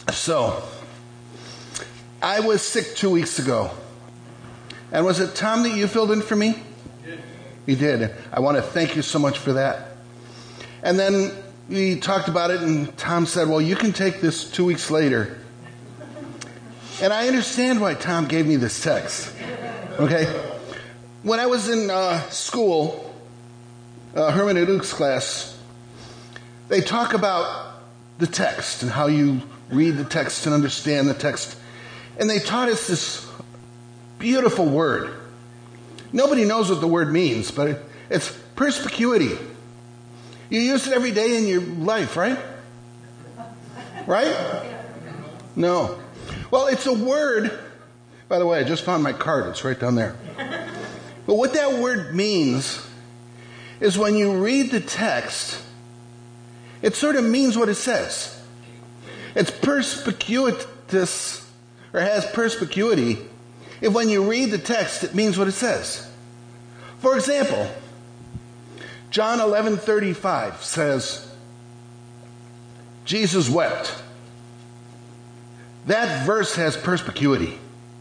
So, I was sick 2 weeks ago. And was it Tom that you filled in for me? You did. I want to thank you so much for that. And then we talked about it, and Tom said, well, you can take this 2 weeks later. And I understand why Tom gave me this text. Okay? When I was in school, hermeneutics class, they talk about the text and how you read the text and understand the text. And they taught us this beautiful word. Nobody knows what the word means, but it's perspicuity. You use it every day in your life, right? Right? No. Well, it's a word. By the way, I just found my card. It's right down there. But what that word means is when you read the text, it sort of means what it says. It's perspicuitous, or has perspicuity, if when you read the text, it means what it says. For example, John 11:35 says, Jesus wept. That verse has perspicuity.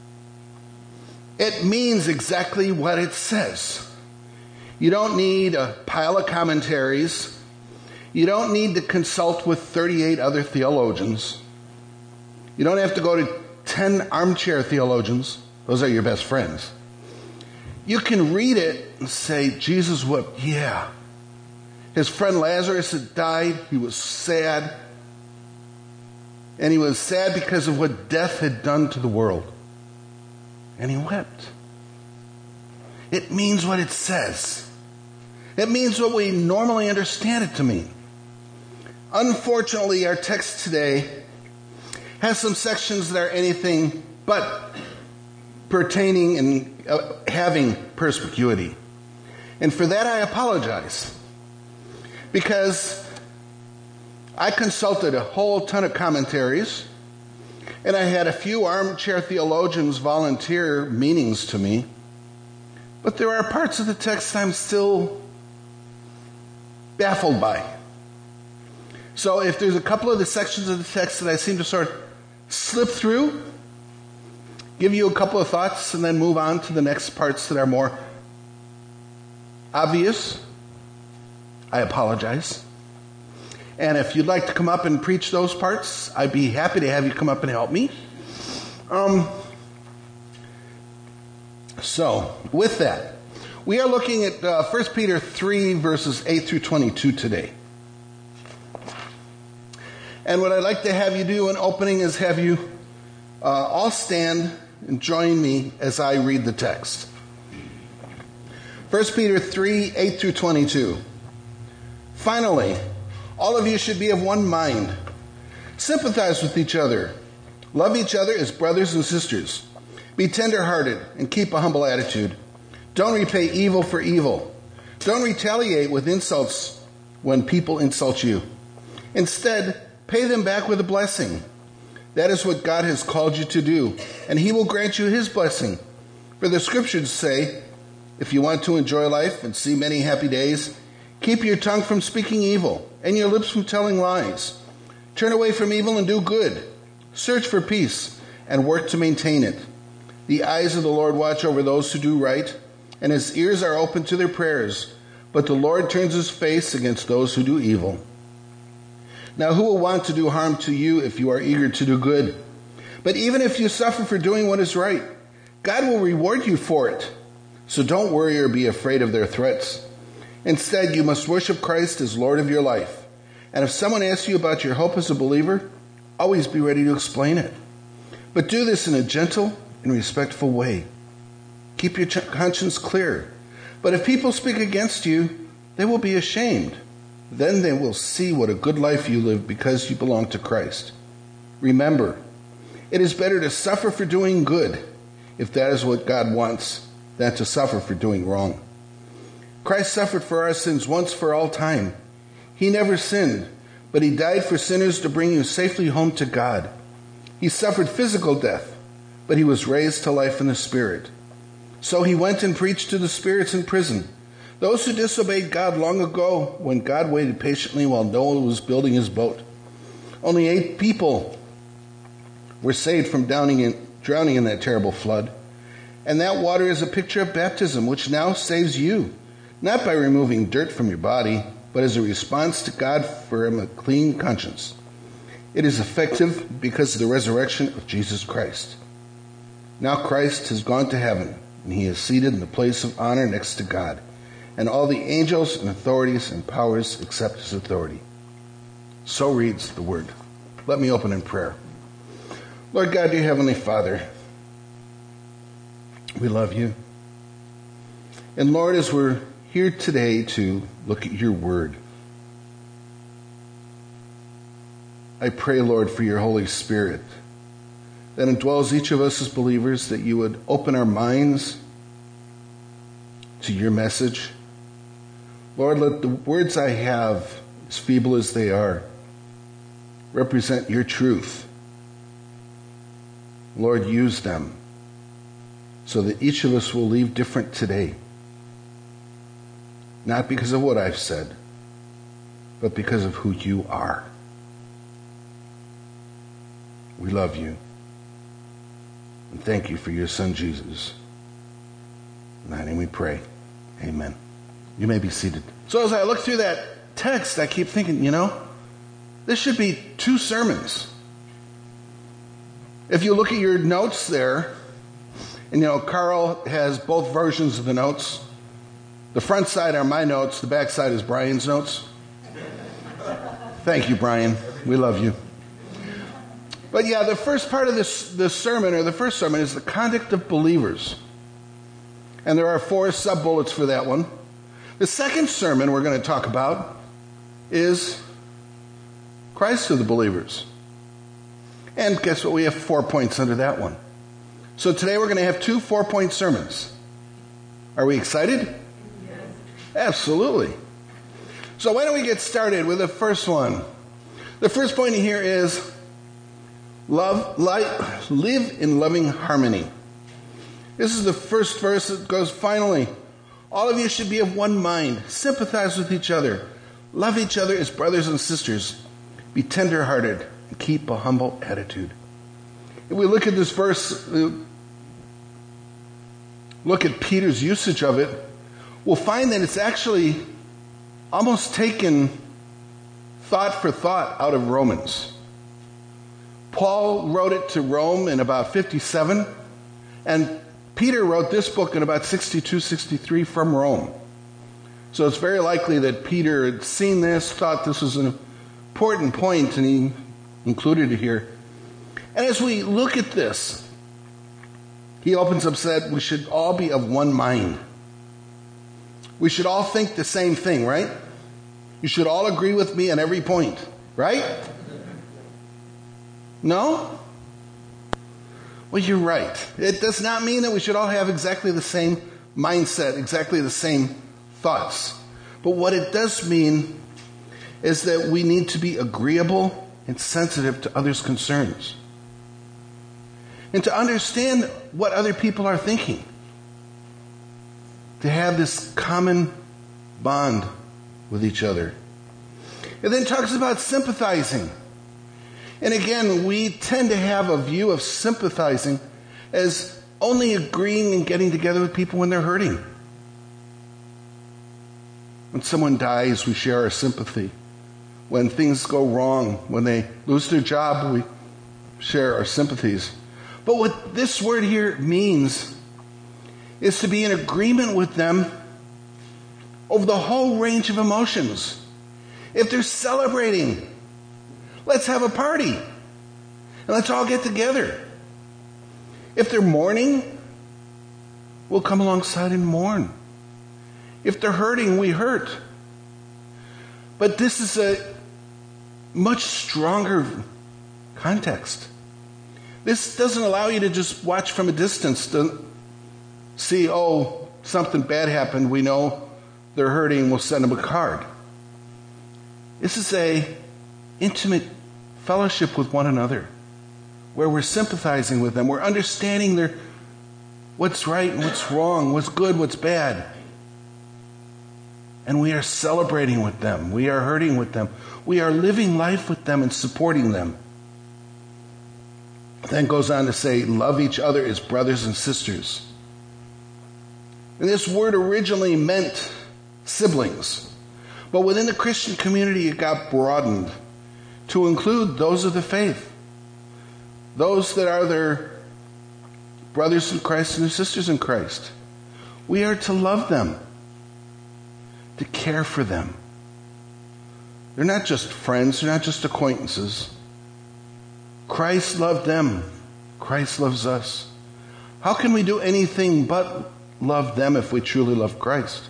It means exactly what it says. You don't need a pile of commentaries. You don't need to consult with 38 other theologians. You don't have to go to 10 armchair theologians. Those are your best friends. You can read it and say, Jesus wept. Yeah. His friend Lazarus had died. He was sad. And he was sad because of what death had done to the world. And he wept. It means what it says. It means what we normally understand it to mean. Unfortunately, our text today has some sections that are anything but pertaining and having perspicuity. And for that, I apologize. Because I consulted a whole ton of commentaries, and I had a few armchair theologians volunteer meanings to me. But there are parts of the text I'm still baffled by. So if there's a couple of the sections of the text that I seem to sort of slip through, give you a couple of thoughts, and then move on to the next parts that are more obvious, I apologize. And if you'd like to come up and preach those parts, I'd be happy to have you come up and help me. So, with that, we are looking at 1 Peter 3, verses 8 through 22 today. And what I'd like to have you do in opening is have you all stand and join me as I read the text. 1 Peter 3, 8 through 22. Finally, all of you should be of one mind. Sympathize with each other. Love each other as brothers and sisters. Be tender-hearted and keep a humble attitude. Don't repay evil for evil. Don't retaliate with insults when people insult you. Instead, pay them back with a blessing. That is what God has called you to do, and He will grant you His blessing. For the Scriptures say, if you want to enjoy life and see many happy days, keep your tongue from speaking evil and your lips from telling lies. Turn away from evil and do good. Search for peace and work to maintain it. The eyes of the Lord watch over those who do right, and His ears are open to their prayers. But the Lord turns His face against those who do evil. Now who will want to do harm to you if you are eager to do good? But even if you suffer for doing what is right, God will reward you for it. So don't worry or be afraid of their threats. Instead, you must worship Christ as Lord of your life. And if someone asks you about your hope as a believer, always be ready to explain it. But do this in a gentle and respectful way. Keep your conscience clear. But if people speak against you, they will be ashamed. Then they will see what a good life you live because you belong to Christ. Remember, it is better to suffer for doing good, if that is what God wants, than to suffer for doing wrong. Christ suffered for our sins once for all time. He never sinned, but He died for sinners to bring you safely home to God. He suffered physical death, but He was raised to life in the Spirit. So He went and preached to the spirits in prison, those who disobeyed God long ago when God waited patiently while Noah was building his boat. Only 8 people were saved from drowning in that terrible flood. And that water is a picture of baptism, which now saves you, not by removing dirt from your body, but as a response to God for a clean conscience. It is effective because of the resurrection of Jesus Christ. Now Christ has gone to heaven, and he is seated in the place of honor next to God, and all the angels and authorities and powers accept his authority. So reads the word. Let me open in prayer. Lord God, dear Heavenly Father, we love you. And Lord, as we're here today to look at your word, I pray, Lord, for your Holy Spirit that indwells each of us as believers, that you would open our minds to your message. Lord, let the words I have, as feeble as they are, represent your truth. Lord, use them so that each of us will leave different today. Not because of what I've said, but because of who you are. We love you. And thank you for your son, Jesus. In thy name we pray. Amen. You may be seated. So as I look through that text, I keep thinking, this should be 2 sermons. If you look at your notes there, and Carl has both versions of the notes. The front side are my notes, the back side is Brian's notes. Thank you, Brian. We love you. But yeah, the first part of this sermon, or the first sermon, is the conduct of believers. And there are 4 sub-bullets for that one. The second sermon we're going to talk about is Christ of the believers. And guess what? We have 4 points under that one. So today we're going to have 2 4-point sermons. Are we excited? Yes. Absolutely. So why don't we get started with the first one? The first point here is live in loving harmony. This is the first verse that goes, finally, all of you should be of one mind, sympathize with each other, love each other as brothers and sisters, be tender-hearted, and keep a humble attitude. If we look at this verse, look at Peter's usage of it, we'll find that it's actually almost taken thought for thought out of Romans. Paul wrote it to Rome in about 57, and Peter wrote this book in about 62, 63 from Rome. So it's very likely that Peter had seen this, thought this was an important point, and he included it here. And as we look at this, he opens up, said, we should all be of one mind. We should all think the same thing, right? You should all agree with me on every point, right? No? Well, you're right. It does not mean that we should all have exactly the same mindset, exactly the same thoughts. But what it does mean is that we need to be agreeable and sensitive to others' concerns. And to understand what other people are thinking. To have this common bond with each other. It then talks about sympathizing. And again, we tend to have a view of sympathizing as only agreeing and getting together with people when they're hurting. When someone dies, we share our sympathy. When things go wrong, when they lose their job, we share our sympathies. But what this word here means is to be in agreement with them over the whole range of emotions. If they're celebrating, let's have a party. And let's all get together. If they're mourning, we'll come alongside and mourn. If they're hurting, we hurt. But this is a much stronger context. This doesn't allow you to just watch from a distance to see, something bad happened. We know they're hurting. We'll send them a card. This is a intimate fellowship with one another where we're sympathizing with them. We're understanding what's right and what's wrong, what's good, what's bad. And we are celebrating with them. We are hurting with them. We are living life with them and supporting them. Then goes on to say, love each other as brothers and sisters. And this word originally meant siblings. But within the Christian community, it got broadened to include those of the faith. Those that are their brothers in Christ and their sisters in Christ. We are to love them, to care for them. They're not just friends, they're not just acquaintances. Christ loved them. Christ loves us. How can we do anything but love them if we truly love Christ?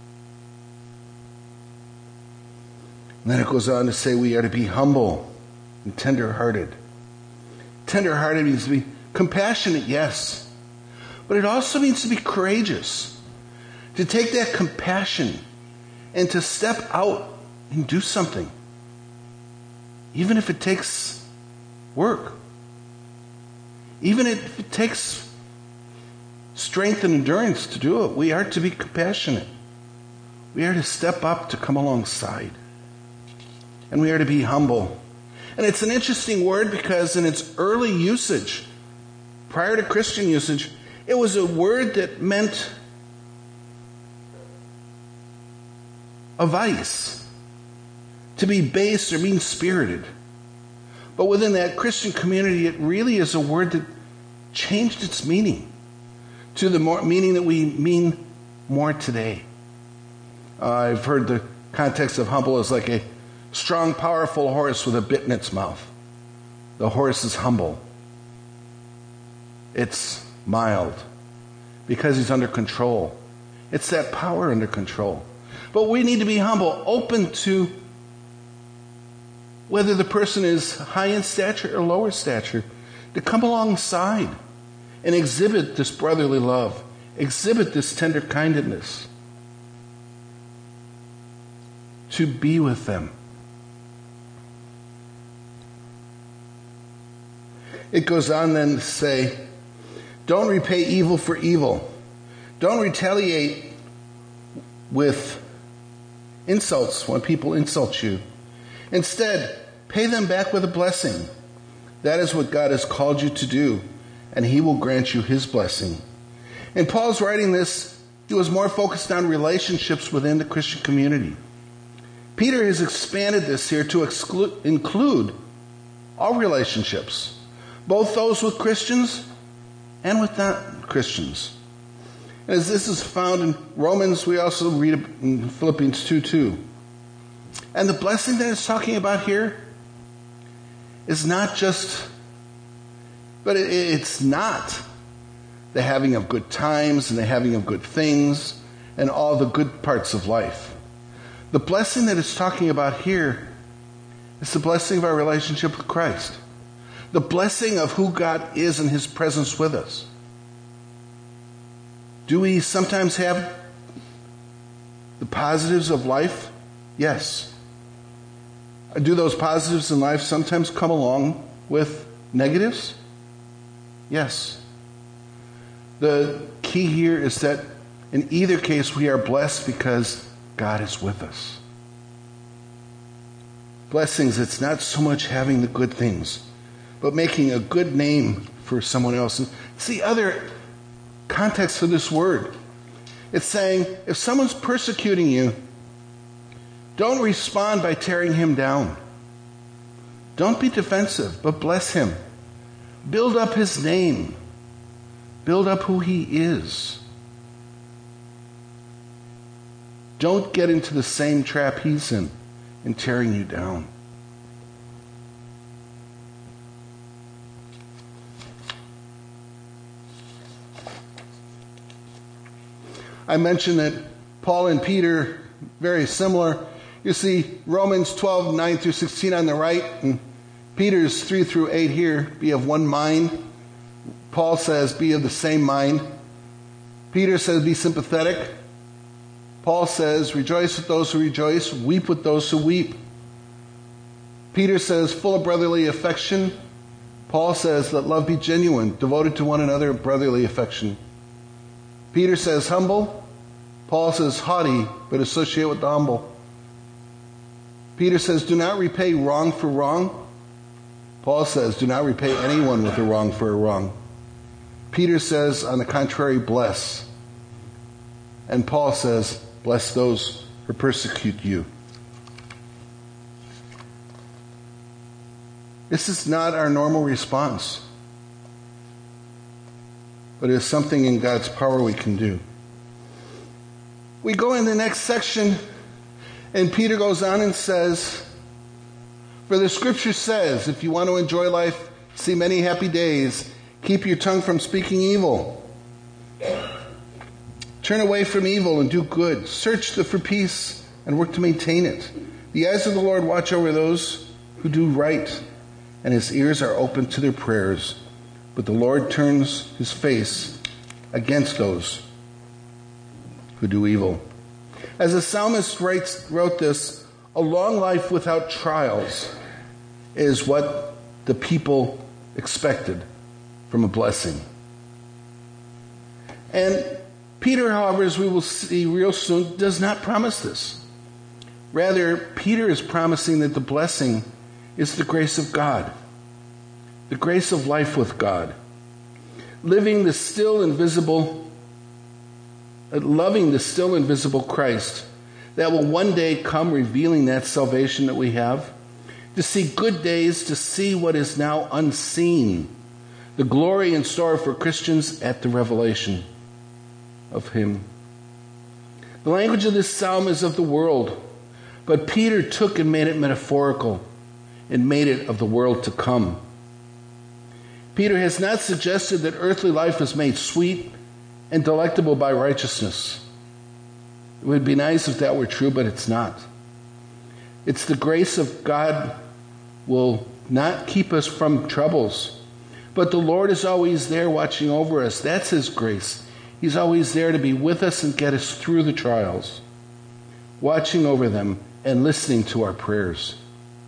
And then it goes on to say we are to be humble and tender-hearted. Tender-hearted means to be compassionate, yes. But it also means to be courageous. To take that compassion and to step out and do something. Even if it takes work. Even if it takes strength and endurance to do it, we are to be compassionate. We are to step up to come alongside. And we are to be humble. And it's an interesting word because in its early usage, prior to Christian usage, it was a word that meant a vice, to be base or mean-spirited. But within that Christian community, it really is a word that changed its meaning to the meaning that we mean more today. I've heard the context of humble as like a strong, powerful horse with a bit in its mouth. The horse is humble. It's mild because he's under control. It's that power under control. But we need to be humble, open to whether the person is high in stature or lower stature, to come alongside and exhibit this brotherly love, exhibit this tender kindness, to be with them. It goes on then to say, don't repay evil for evil. Don't retaliate with insults when people insult you. Instead, pay them back with a blessing. That is what God has called you to do, and He will grant you His blessing. In Paul's writing this, he was more focused on relationships within the Christian community. Peter has expanded this here to include all relationships, both those with Christians and with non-Christians. And as this is found in Romans, we also read it in Philippians 2:2. And the blessing that it's talking about here is not just, but it's not the having of good times and the having of good things and all the good parts of life. The blessing that it's talking about here is the blessing of our relationship with Christ. The blessing of who God is and His presence with us. Do we sometimes have the positives of life? Yes. Do those positives in life sometimes come along with negatives? Yes. The key here is that in either case we are blessed because God is with us. Blessings, it's not so much having the good things, but making a good name for someone else. And it's the other context of this word. It's saying, if someone's persecuting you, don't respond by tearing him down. Don't be defensive, but bless him. Build up his name. Build up who he is. Don't get into the same trap he's in tearing you down. I mentioned that Paul and Peter, very similar. You see Romans 12, 9 through 16 on the right, and Peter's 3 through 8 here. Be of one mind. Paul says, be of the same mind. Peter says, be sympathetic. Paul says, rejoice with those who rejoice, weep with those who weep. Peter says, full of brotherly affection. Paul says, let love be genuine, devoted to one another, brotherly affection. Peter says, humble. Paul says, haughty, but associate with the humble. Peter says, do not repay wrong for wrong. Paul says, do not repay anyone with a wrong for a wrong. Peter says, on the contrary, bless. And Paul says, bless those who persecute you. This is not our normal response, but it is something in God's power we can do. We go in the next section, and Peter goes on and says, for the scripture says, if you want to enjoy life, see many happy days, keep your tongue from speaking evil. Turn away from evil and do good. Search for peace and work to maintain it. The eyes of the Lord watch over those who do right, and his ears are open to their prayers. But the Lord turns his face against those who do evil. As the psalmist wrote this, a long life without trials is what the people expected from a blessing. And Peter, however, as we will see real soon, does not promise this. Rather, Peter is promising that the blessing is the grace of God, the grace of life with God, loving the still invisible Christ that will one day come, revealing that salvation that we have, to see good days, to see what is now unseen, the glory in store for Christians at the revelation of him. The language of this psalm is of the world, but Peter took and made it metaphorical and made it of the world to come. Peter has not suggested that earthly life is made sweet and delectable by righteousness. It would be nice if that were true, but it's not. It's the grace of God will not keep us from troubles, but the Lord is always there watching over us. That's his grace. He's always there to be with us and get us through the trials, watching over them and listening to our prayers.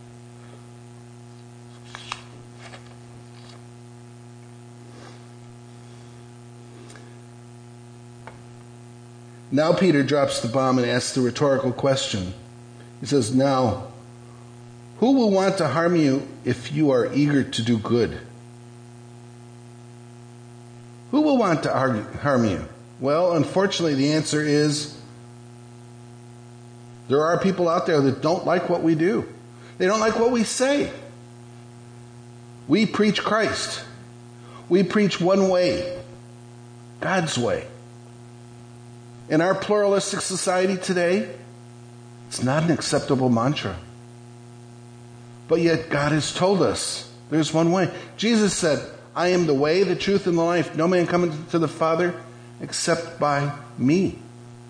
Now Peter drops the bomb and asks the rhetorical question. He says, now, who will want to harm you if you are eager to do good? Who will want to harm you? Well, unfortunately, the answer is there are people out there that don't like what we do. They don't like what we say. We preach Christ. We preach one way, God's way. In our pluralistic society today, it's not an acceptable mantra. But yet God has told us there's one way. Jesus said, I am the way, the truth, and the life. No man cometh to the Father except by me.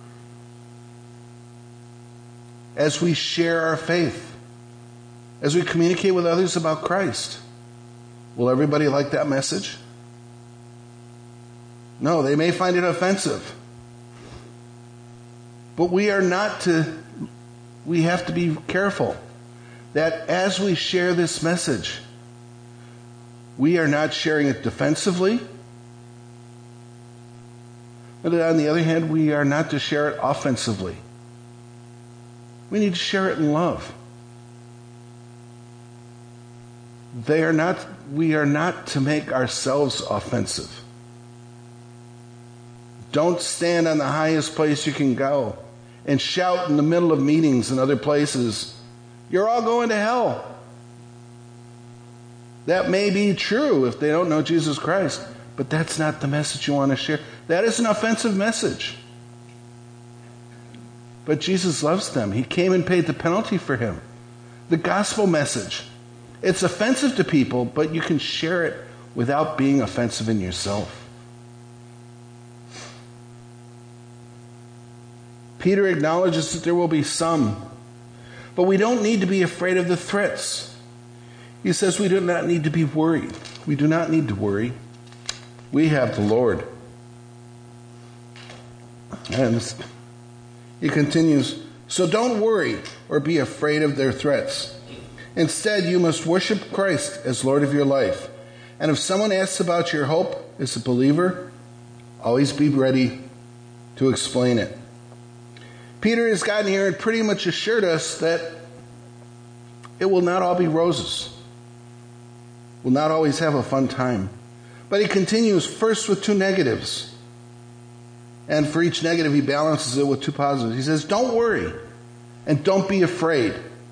As we share our faith, as we communicate with others about Christ, will everybody like that message? No, they may find it offensive. But we have to be careful that as we share this message, we are not sharing it defensively. But on the other hand, we are not to share it offensively. We need to share it in love. We are not to make ourselves offensive. Don't stand on the highest place you can go and shout in the middle of meetings and other places, you're all going to hell. That may be true if they don't know Jesus Christ, but that's not the message you want to share. That is an offensive message. But Jesus loves them. He came and paid the penalty for him. The gospel message. It's offensive to people, but you can share it without being offensive in yourself. Peter acknowledges that there will be some, but we don't need to be afraid of the threats. He says we do not need to be worried. We do not need to worry. We have the Lord. And he continues, so don't worry or be afraid of their threats. Instead, you must worship Christ as Lord of your life. And if someone asks about your hope as a believer, always be ready to explain it. Peter has gotten here and pretty much assured us that it will not all be roses. will not always have a fun time. But he continues first with two negatives. And for each negative, he balances it with two positives. He says, don't worry and don't be afraid.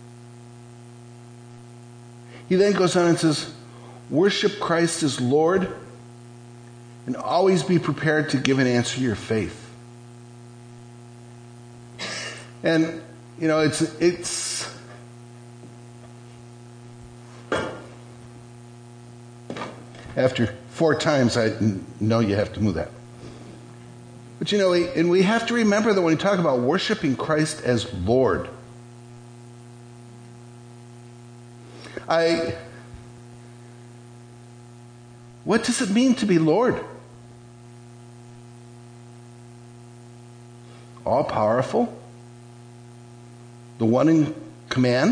He then goes on and says, worship Christ as Lord and always be prepared to give an answer to your faith. And, you know, it's after 4 times, I know you have to move that. But, you know, and we have to remember that when we talk about worshiping Christ as Lord, what does it mean to be Lord? All-powerful? The one in command?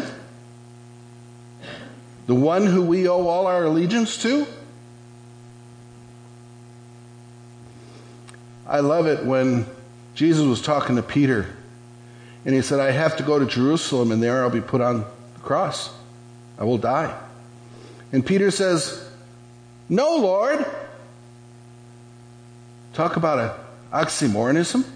The one who we owe all our allegiance to? I love it when Jesus was talking to Peter and he said, I have to go to Jerusalem and there I'll be put on the cross. I will die. And Peter says, no, Lord. Talk about an oxymoronism.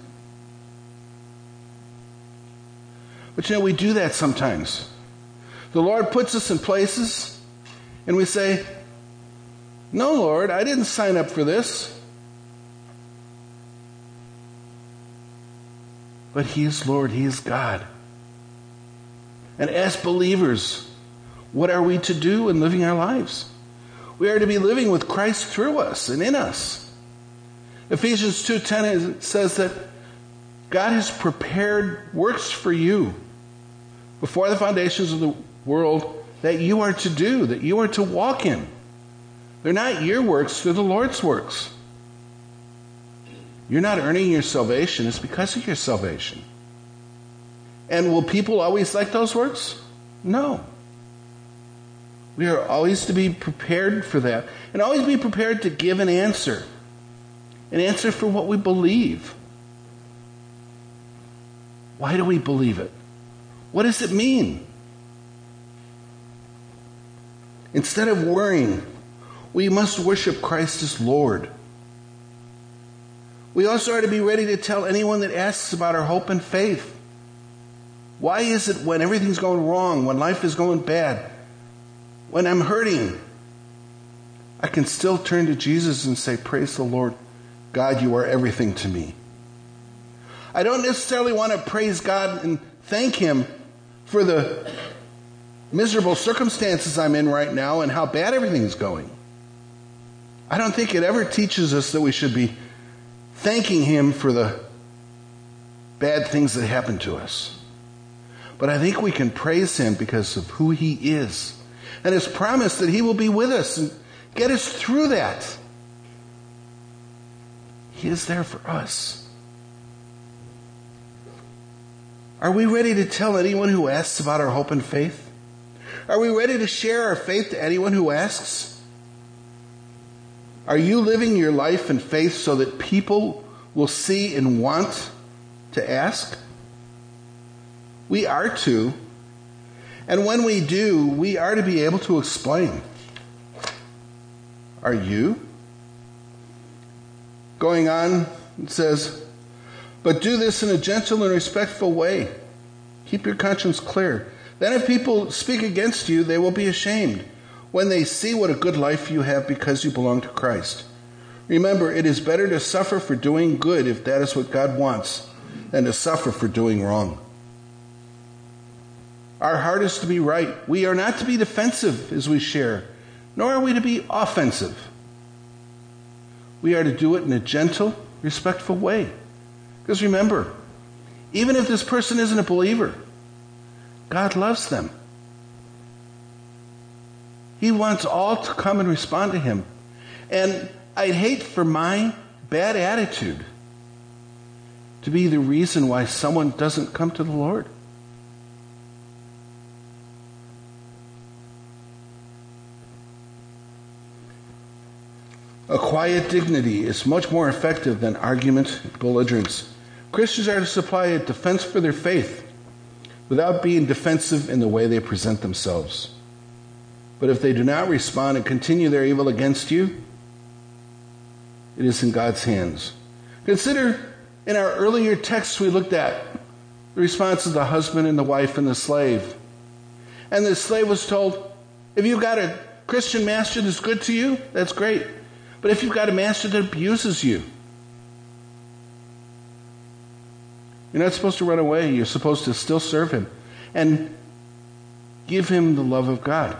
But you know, we do that sometimes. The Lord puts us in places and we say, no, Lord, I didn't sign up for this. But he is Lord, he is God. And as believers, what are we to do in living our lives? We are to be living with Christ through us and in us. Ephesians 2:10 says that God has prepared works for you before the foundations of the world that you are to do, that you are to walk in. They're not your works, they're the Lord's works. You're not earning your salvation, it's because of your salvation. And will people always like those works? No. We are always to be prepared for that. And always be prepared to give an answer. An answer for what we believe. Why do we believe it? What does it mean? Instead of worrying, we must worship Christ as Lord. We also are to be ready to tell anyone that asks about our hope and faith. Why is it when everything's going wrong, when life is going bad, when I'm hurting, I can still turn to Jesus and say, praise the Lord, God, you are everything to me. I don't necessarily want to praise God and thank him for the miserable circumstances I'm in right now and how bad everything is going. I don't think it ever teaches us that we should be thanking him for the bad things that happen to us. But I think we can praise him because of who he is and his promise that he will be with us and get us through that. He is there for us. Are we ready to tell anyone who asks about our hope and faith? Are we ready to share our faith to anyone who asks? Are you living your life in faith so that people will see and want to ask? We are to. And when we do, we are to be able to explain. Are you? Going on, it says, but do this in a gentle and respectful way. Keep your conscience clear. Then if people speak against you, they will be ashamed when they see what a good life you have because you belong to Christ. Remember, it is better to suffer for doing good if that is what God wants than to suffer for doing wrong. Our heart is to be right. We are not to be defensive as we share, nor are we to be offensive. We are to do it in a gentle, respectful way. Because remember, even if this person isn't a believer, God loves them. He wants all to come and respond to him. And I'd hate for my bad attitude to be the reason why someone doesn't come to the Lord. A quiet dignity is much more effective than argument and belligerence. Christians are to supply a defense for their faith without being defensive in the way they present themselves. But if they do not respond and continue their evil against you, it is in God's hands. Consider in our earlier texts we looked at the response of the husband and the wife and the slave. And the slave was told, if you've got a Christian master that's good to you, that's great. But if you've got a master that abuses you, you're not supposed to run away. You're supposed to still serve him and give him the love of God.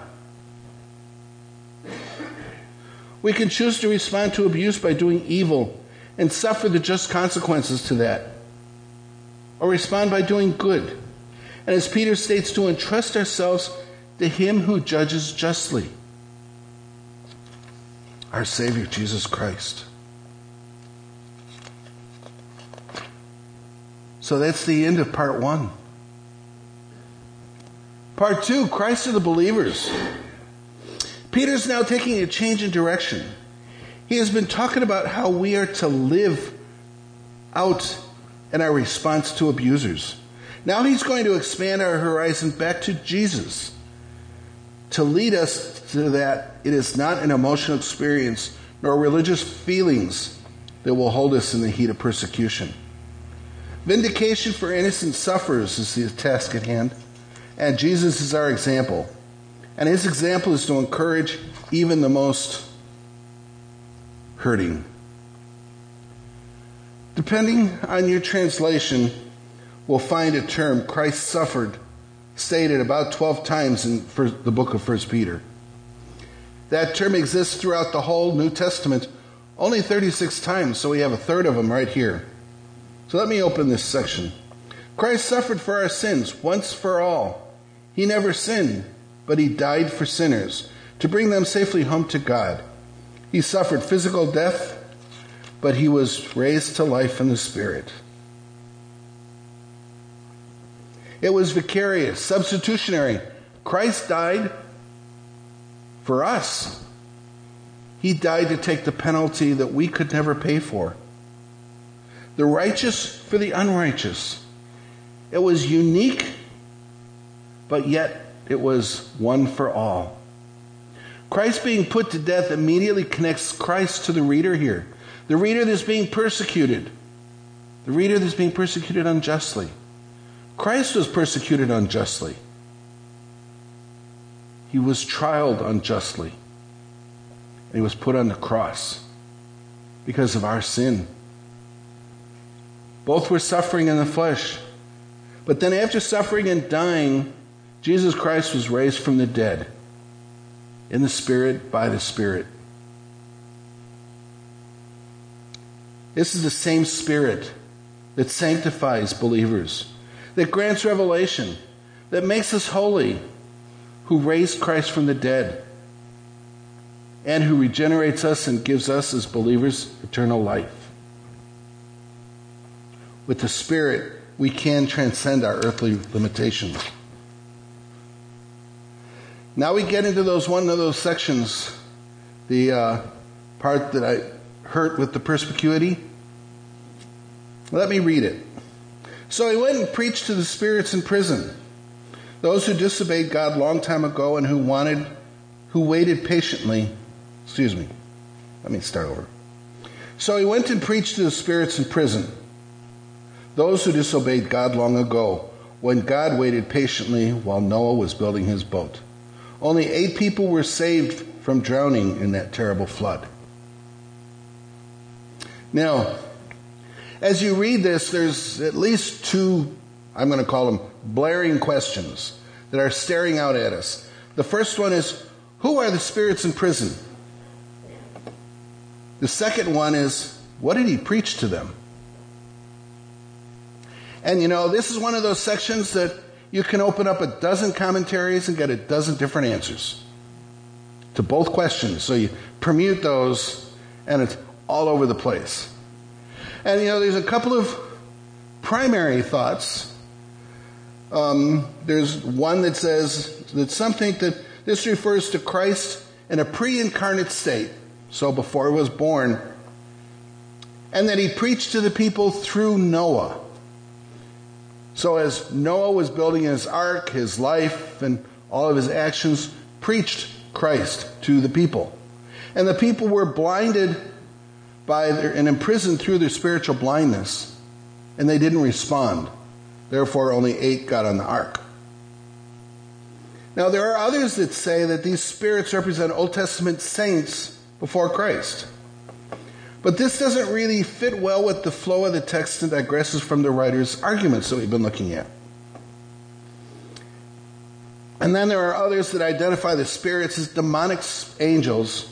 We can choose to respond to abuse by doing evil and suffer the just consequences to that, or respond by doing good. And as Peter states, to entrust ourselves to him who judges justly, our Savior, Jesus Christ. So that's the end of part 1. Part 2, Christ to the believers. Peter's now taking a change in direction. He has been talking about how we are to live out in our response to abusers. Now he's going to expand our horizon back to Jesus to lead us to that it is not an emotional experience nor religious feelings that will hold us in the heat of persecution. Vindication for innocent sufferers is the task at hand, and Jesus is our example. And his example is to encourage even the most hurting. Depending on your translation, we'll find a term, Christ suffered, stated about 12 times in the book of 1 Peter. That term exists throughout the whole New Testament, only 36 times, so we have a third of them right here. So let me open this section. Christ suffered for our sins once for all. He never sinned, but he died for sinners, to bring them safely home to God. He suffered physical death, but he was raised to life in the Spirit. It was vicarious, substitutionary. Christ died for us. He died to take the penalty that we could never pay for. The righteous for the unrighteous. It was unique, but yet it was one for all. Christ being put to death immediately connects Christ to the reader here. The reader that's being persecuted. The reader that's being persecuted unjustly. Christ was persecuted unjustly. He was trialed unjustly. And he was put on the cross because of our sin. Both were suffering in the flesh. But then after suffering and dying, Jesus Christ was raised from the dead. In the Spirit, by the Spirit. This is the same Spirit that sanctifies believers, that grants revelation, that makes us holy, who raised Christ from the dead, and who regenerates us and gives us as believers eternal life. With the Spirit, we can transcend our earthly limitations. Now we get into one of those sections, the part that I hurt with the perspicuity. Let me read it. So he went and preached to the spirits in prison, those who disobeyed God long time ago and who waited patiently. Let me start over. So he went and preached to the spirits in prison, those who disobeyed God long ago, when God waited patiently while Noah was building his boat. Only 8 people were saved from drowning in that terrible flood. Now, as you read this, there's at least 2, I'm going to call them blaring questions that are staring out at us. The first one is, who are the spirits in prison? The second one is, what did he preach to them? And this is one of those sections that you can open up a dozen commentaries and get a dozen different answers to both questions. So you permute those, and it's all over the place. And there's a couple of primary thoughts. There's one that says that some think that this refers to Christ in a pre-incarnate state, so before he was born, and that he preached to the people through Noah. So as Noah was building his ark, his life, and all of his actions preached Christ to the people. And the people were blinded and imprisoned through their spiritual blindness, and they didn't respond. Therefore, only 8 got on the ark. Now, there are others that say that these spirits represent Old Testament saints before Christ. But this doesn't really fit well with the flow of the text and digresses from the writer's arguments that we've been looking at. And then there are others that identify the spirits as demonic angels,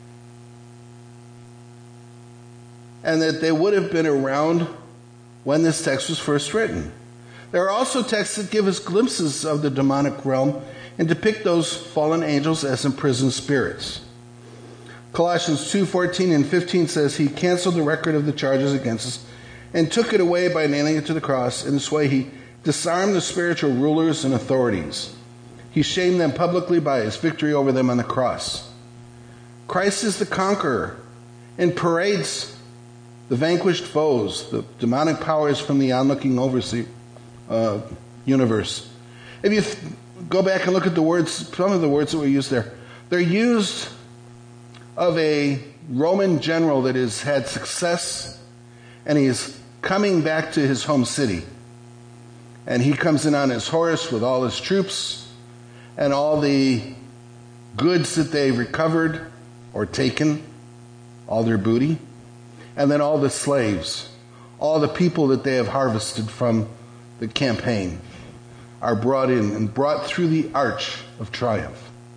and that they would have been around when this text was first written. There are also texts that give us glimpses of the demonic realm and depict those fallen angels as imprisoned spirits. Colossians 2:14 and 15 says, "He canceled the record of the charges against us and took it away by nailing it to the cross. In this way, he disarmed the spiritual rulers and authorities. He shamed them publicly by his victory over them on the cross." Christ is the conqueror and parades the vanquished foes, the demonic powers from the onlooking overseer universe. If you go back and look at the words, some of the words that were used there, they're used of a Roman general that has had success, and he's coming back to his home city. And he comes in on his horse with all his troops and all the goods that they've recovered or taken, all their booty, and then all the slaves, all the people that they have harvested from the campaign are brought in and brought through the arch of triumph.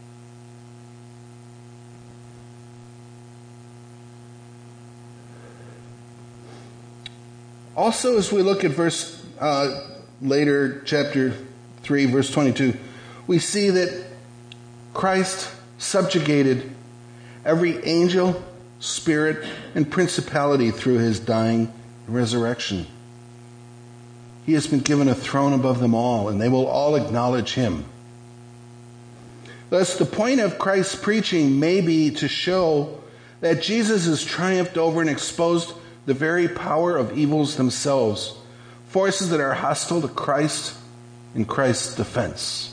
Also, as we look at later, chapter 3, verse 22, we see that Christ subjugated every angel, spirit, and principality through his dying and resurrection. He has been given a throne above them all, and they will all acknowledge him. Thus, the point of Christ's preaching may be to show that Jesus has triumphed over and exposed the very power of evils themselves, forces that are hostile to Christ and Christ's defense.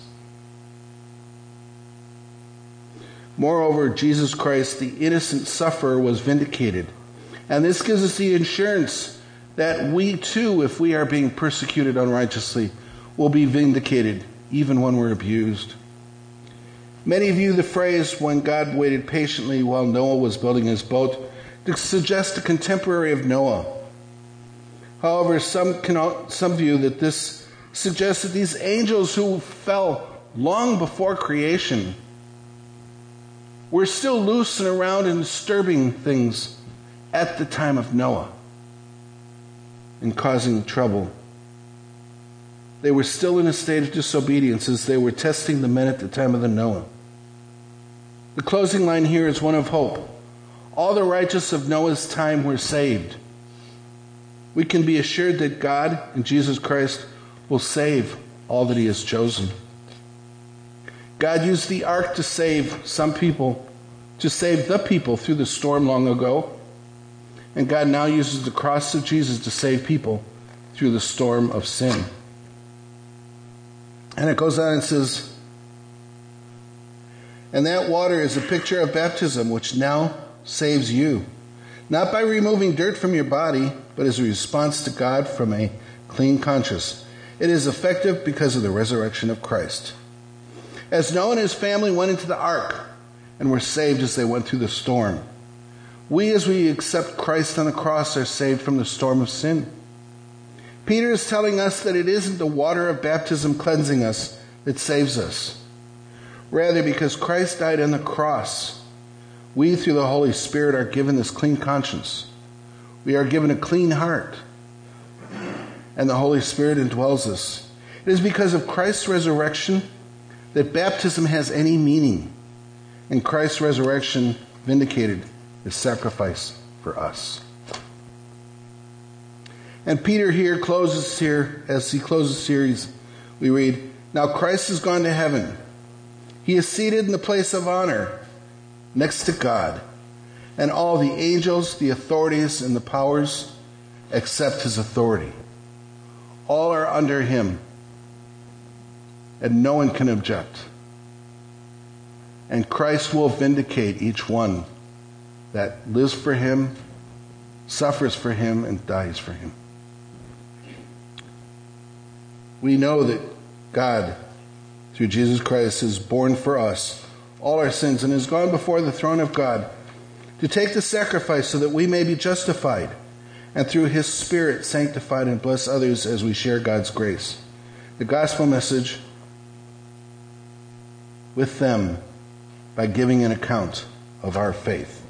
Moreover, Jesus Christ, the innocent sufferer, was vindicated. And this gives us the assurance that we too, if we are being persecuted unrighteously, will be vindicated even when we're abused. Many view the phrase, "when God waited patiently while Noah was building his boat," to suggest a contemporary of Noah. However, some view that this suggests that these angels who fell long before creation were still loose and around and disturbing things at the time of Noah and causing trouble. They were still in a state of disobedience as they were testing the men at the time of the Noah. The closing line here is one of hope. All the righteous of Noah's time were saved. We can be assured that God and Jesus Christ will save all that he has chosen. God used the ark to save some people, to save the people through the storm long ago. And God now uses the cross of Jesus to save people through the storm of sin. And it goes on and says, "And that water is a picture of baptism, which now saves you, not by removing dirt from your body, but as a response to God from a clean conscience. It is effective because of the resurrection of Christ. As Noah and his family went into the ark and were saved as they went through the storm, we, as we accept Christ on the cross, are saved from the storm of sin. Peter is telling us that it isn't the water of baptism cleansing us that saves us. Rather, because Christ died on the cross, we, through the Holy Spirit, are given this clean conscience. We are given a clean heart, and the Holy Spirit indwells us. It is because of Christ's resurrection that baptism has any meaning, and Christ's resurrection vindicated his sacrifice for us. And Peter as he closes the series, we read, "Now Christ has gone to heaven. He is seated in the place of honor next to God, and all the angels, the authorities, and the powers accept his authority. All are under him, and no one can object. and Christ will vindicate each one that lives for him, suffers for him, and dies for him. We know that God, through Jesus Christ, has borne for us all our sins and has gone before the throne of God to take the sacrifice so that we may be justified and through his Spirit sanctified and bless others as we share God's grace. The gospel message with them by giving an account of our faith.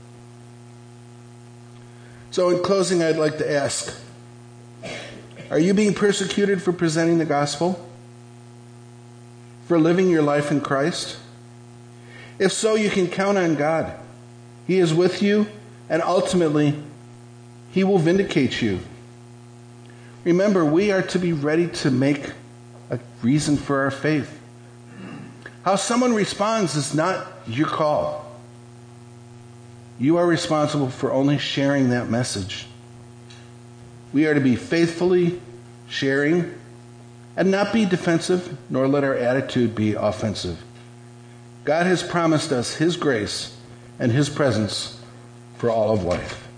So in closing, I'd like to ask, are you being persecuted for presenting the gospel? For living your life in Christ? If so, you can count on God. He is with you, and ultimately, he will vindicate you. Remember, we are to be ready to make a reason for our faith. How someone responds is not your call. You are responsible for only sharing that message. We are to be faithfully sharing and not be defensive, nor let our attitude be offensive. God has promised us his grace and his presence for all of life.